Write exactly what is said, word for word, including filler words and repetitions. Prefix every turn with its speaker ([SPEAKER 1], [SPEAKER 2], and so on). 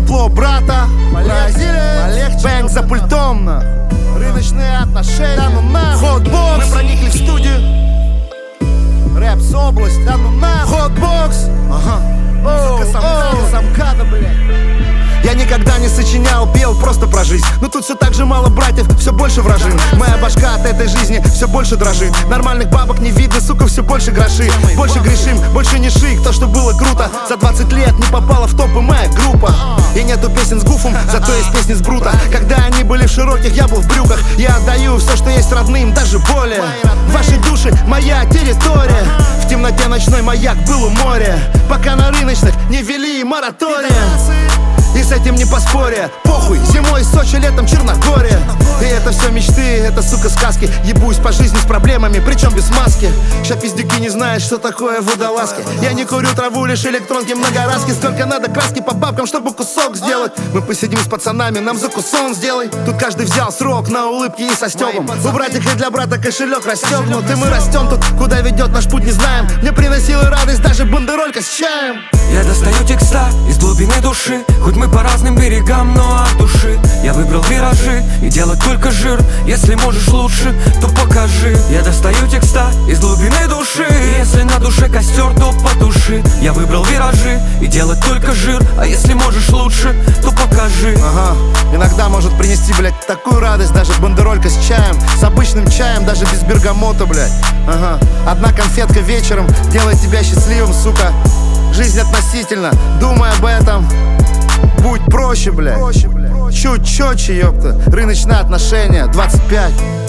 [SPEAKER 1] Трепло брата, полегче, бэнк за пультом, нахуй. Рыночные отношения, да ну нахуй. Хотбокс, мы проникли в студию. Рэпс область, да ну нахуй. Хотбокс, ага. Музыка самкада, самкада, блядь. Я никогда не сочинял, пел просто про жизнь. Но тут все так же мало братьев, все больше вражин. Моя башка от этой жизни все больше дрожит. Нормальных бабок не видно, сука, все больше гроши. Больше грешим, больше не шик, то, что было круто. За двадцать лет не попала в топы моя группа. И нету песен с гуфом, зато есть песни с брута. Когда они были в широких, я был в брюках. Я отдаю все, что есть родным, даже более. Ваши души, моя территория. В темноте ночной маяк был у моря. Пока на рыночных не ввели моратория. И с этим не поспоря, похуй, зимой Сочи, летом Черногория. И это все мечты, это, сука, сказки. Ебусь по жизни с проблемами, причем без маски. Ща пиздюки не знают, что такое водолазки. Я не курю траву, лишь электронки многоразки. Сколько надо краски по бабкам, чтобы кусок сделать. Мы посидим с пацанами, нам закусон сделай. Тут каждый взял срок на улыбки и со стёбом. У братика для брата кошелек расстегнут. И мы растем тут, куда ведет наш путь, не знаем. Мне приносила радость даже бандеролька с чаем.
[SPEAKER 2] Я достаю текста из глубины души. Хоть мы по разным берегам, но от души. Я выбрал виражи и делать только жир. Если можешь лучше, то покажи. Я достаю текста из глубины души. И если на душе костер, то потуши. Я выбрал виражи и делать только жир. А если можешь лучше, то покажи.
[SPEAKER 1] Ага, иногда может принести, блядь, такую радость. Даже бандеролька с чаем, с обычным чаем, даже без бергамота, блядь. Ага, одна конфетка вечером делает тебя счастливым, сука. Жизнь относительно, думай об этом. Будь проще, блядь. Чуть четче, ёпта. Рыночные отношения, двадцать пять.